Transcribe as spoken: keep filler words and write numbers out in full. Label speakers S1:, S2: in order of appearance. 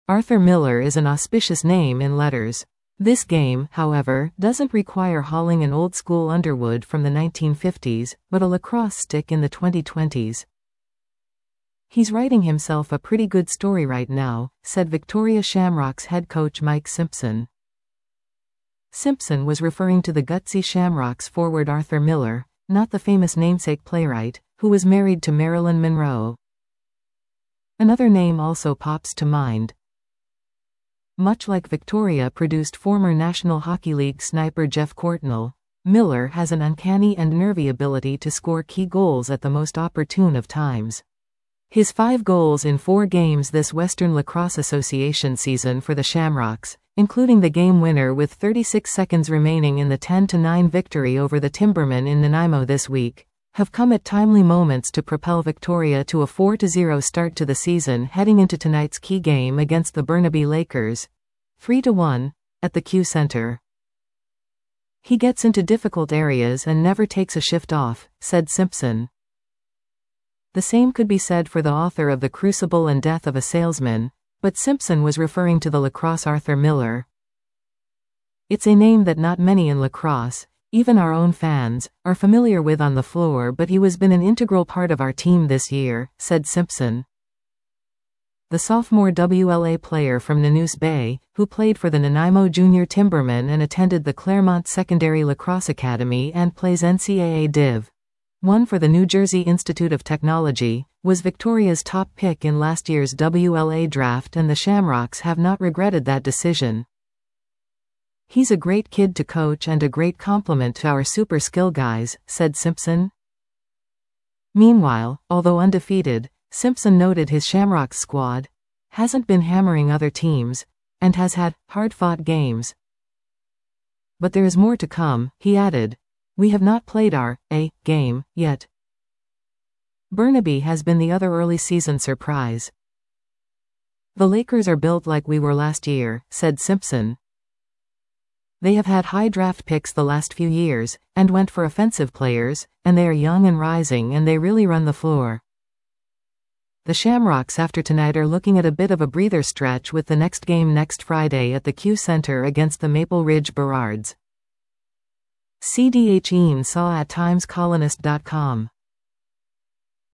S1: Arthur Miller is an auspicious name in letters. This game, however, doesn't require hauling an old-school Underwood from the nineteen fifties, but a lacrosse stick in the twenty twenties. He's writing himself a pretty good story right now, said Victoria Shamrocks head coach Mike Simpson. Simpson was referring to the gutsy Shamrocks forward Arthur Miller, not the famous namesake playwright, who was married to Marilyn Monroe. Another name also pops to mind. Much like Victoria produced former National Hockey League sniper Jeff Courtnall, Miller has an uncanny and nervy ability to score key goals at the most opportune of times. His five goals in four games this Western Lacrosse Association season for the Shamrocks, including the game winner with thirty-six seconds remaining in the ten to nine victory over the Timbermen in Nanaimo this week, have come at timely moments to propel Victoria to a four to zero start to the season heading into tonight's key game against the Burnaby Lakers, three to one, at the Q Center. He gets into difficult areas and never takes a shift off, said Simpson. The same could be said for the author of The Crucible and Death of a Salesman, but Simpson was referring to the lacrosse Arthur Miller. It's a name that not many in lacrosse, even our own fans, are familiar with on the floor, but he has been an integral part of our team this year, said Simpson. The sophomore W L A player from Nanoose Bay, who played for the Nanaimo Junior Timbermen and attended the Claremont Secondary Lacrosse Academy and plays N C double A Div one for the New Jersey Institute of Technology, was Victoria's top pick in last year's W L A draft, and the Shamrocks have not regretted that decision. He's a great kid to coach and a great compliment to our super skill guys, said Simpson. Meanwhile, although undefeated, Simpson noted his Shamrocks squad hasn't been hammering other teams, and has had hard-fought games. But there is more to come, he added. We have not played our A game yet. Burnaby has been the other early season surprise. The Lakers are built like we were last year, said Simpson. They have had high draft picks the last few years, and went for offensive players, and they are young and rising and they really run the floor. The Shamrocks after tonight are looking at a bit of a breather stretch with the next game next Friday at the Q Center against the Maple Ridge Berards. C D H Ian Saw at times colonist dot com